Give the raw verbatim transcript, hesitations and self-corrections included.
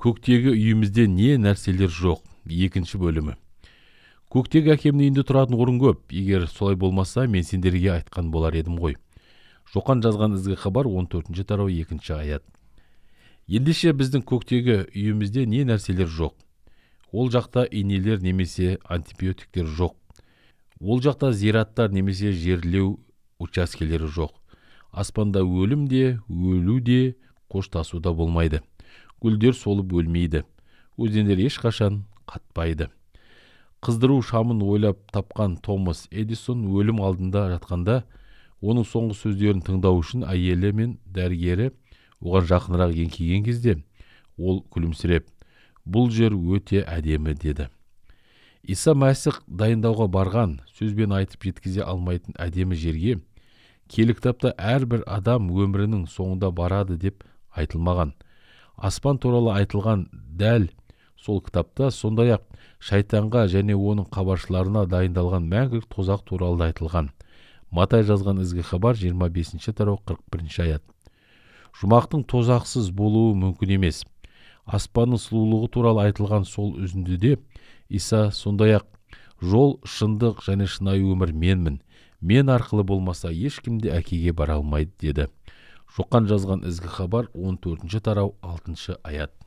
Көктегі үйімізде не нәрселер жоқ. Екінші бөлімі. Көктегі әкемнің үйінде тұратын орын көп. Егер солай болмаса, мен сендерге айтқан болар едім ғой. Шоқан жазған ізгі хабар он төртінші тарау екінші аят. Ендеше біздің көктегі үйімізде не нәрселер жоқ. Ол жақта инелер немесе антибиотиктер жоқ. Ол жақта зираттар немесе жерлеу учаскелері жоқ. Аспанда өлім де, өлу де, қоштасу да болмайды. Гүлдер солып өлмейді. Өзендер ешқашан қатпайды. Қыздыру шамын ойлап тапқан Томас Эдисон өлім алдында жатқанда, оның соңғы сөздерін тыңдау үшін әйелі мен дәрігері оған жақынырақ еңкейген кезде, ол күлімсіреп, бұл жер өте әдемі деді. Иса Мәсіх дайындауға барған, сөзбен айтып жеткізе алмайтын әдемі жерге, киелі кітапта әрбір адам өмірінің соңында барады деп айтылмаған. Аспан туралы айтылған дәл сол кітапта сондай-ақ шайтанға және оның хабаршыларына дайындалған мәңгілік тозақ туралы да айтылған. Матай жазған ізгі хабар жиырма бесінші тарау қырық бірінші аят. Жұмақтың тозақсыз болуы мүмкін емес. Аспанның сұлулығы туралы айтылған сол үзіндіде Иса сондай-ақ жол, шындық және шынайы өмір менмін. Мен арқылы болмаса ешкім де әкеге бара алмайды деді. Шоқан жазған ізгі хабар он төртінші тарау алтыншы аят.